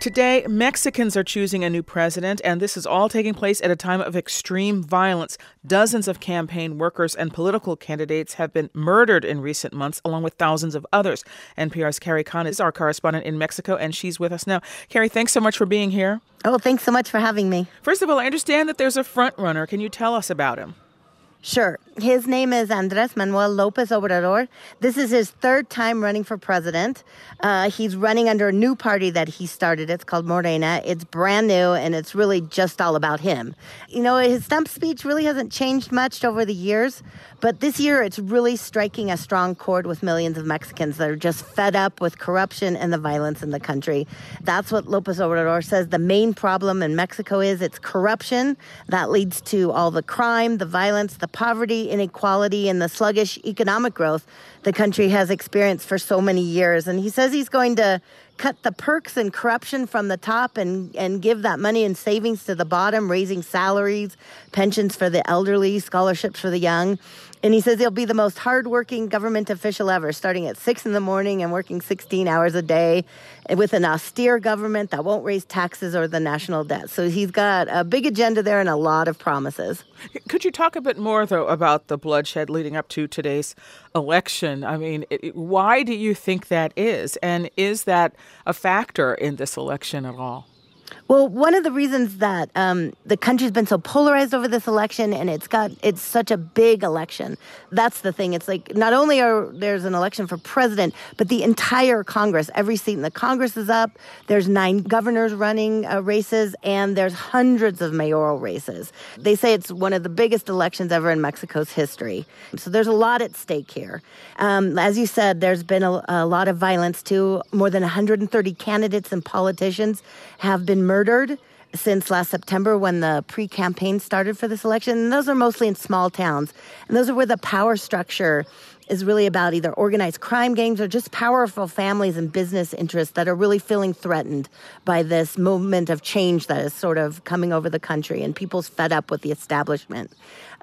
Today, Mexicans are choosing a new president, and this is all taking place at a time of extreme violence. Dozens of campaign workers and political candidates have been murdered in recent months, along with thousands of others. NPR's Carrie Kahn is our correspondent in Mexico, and she's with us now. Carrie, thanks so much for being here. Oh, thanks so much for having me. First of all, I understand that there's a front runner. Can you tell us about him? Sure. His name is Andrés Manuel López Obrador. This is his third time running for president. He's running under a new party that he started. It's called Morena. It's brand new, and it's really just all about him. You know, his stump speech really hasn't changed much over the years, but this year it's really striking a strong chord with millions of Mexicans that are just fed up with corruption and the violence in the country. That's what López Obrador says the main problem in Mexico is. It's corruption that leads to all the crime, the violence, the poverty, inequality, and the sluggish economic growth the country has experienced for so many years. And he says he's going to cut the perks and corruption from the top and give that money in savings to the bottom, raising salaries, pensions for the elderly, scholarships for the young. And he says he'll be the most hardworking government official ever, starting at 6 a.m. and working 16 hours a day with an austere government that won't raise taxes or the national debt. So he's got a big agenda there and a lot of promises. Could you talk a bit more, though, about the bloodshed leading up to today's election? I mean, why do you think that is? And is that a factor in this election at all? Well, one of the reasons that the country's been so polarized over this election, and it's such a big election. That's the thing. It's like not only there's an election for president, but the entire Congress, every seat in the Congress is up. There's 9 governors running races, and there's hundreds of mayoral races. They say it's one of the biggest elections ever in Mexico's history. So there's a lot at stake here. As you said, there's been a lot of violence, too. More than 130 candidates and politicians have been murdered since last September when the pre-campaign started for this election. And those are mostly in small towns. And those are where the power structure is really about either organized crime gangs or just powerful families and business interests that are really feeling threatened by this movement of change that is sort of coming over the country, and people's fed up with the establishment.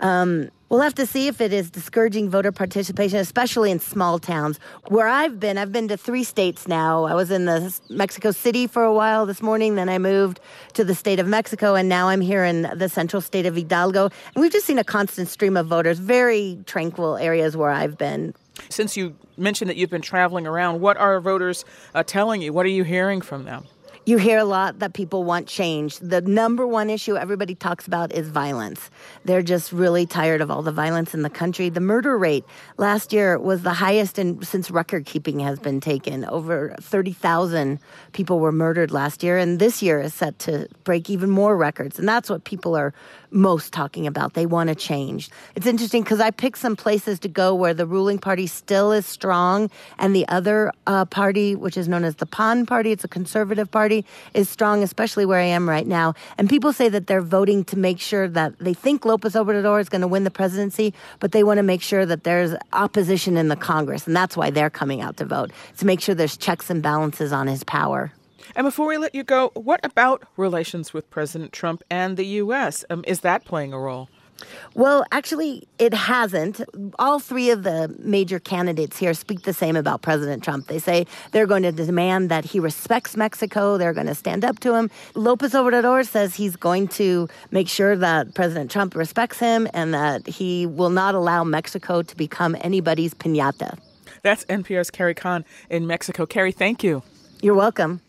We'll have to see if it is discouraging voter participation, especially in small towns. Where I've been to 3 states now. I was in Mexico City for a while this morning, then I moved to the state of Mexico, and now I'm here in the central state of Hidalgo. And we've just seen a constant stream of voters, very tranquil areas where I've been. Since you mentioned that you've been traveling around, what are voters telling you? What are you hearing from them? You hear a lot that people want change. The number one issue everybody talks about is violence. They're just really tired of all the violence in the country. The murder rate last year was the highest since record keeping has been taken. Over 30,000 people were murdered last year, and this year is set to break even more records. And that's what people are most talking about. They want to change. It's interesting because I picked some places to go where the ruling party still is strong, and the other party, which is known as the PAN party, it's a conservative party, is strong, especially where I am right now. And people say that they're voting to make sure that they think López Obrador is going to win the presidency, but they want to make sure that there's opposition in the Congress. And that's why they're coming out to vote, to make sure there's checks and balances on his power. And before we let you go, what about relations with President Trump and the U.S.? Is that playing a role? Well, actually, it hasn't. All 3 of the major candidates here speak the same about President Trump. They say they're going to demand that he respects Mexico. They're going to stand up to him. López Obrador says he's going to make sure that President Trump respects him and that he will not allow Mexico to become anybody's piñata. That's NPR's Carrie Kahn in Mexico. Carrie, thank you. You're welcome.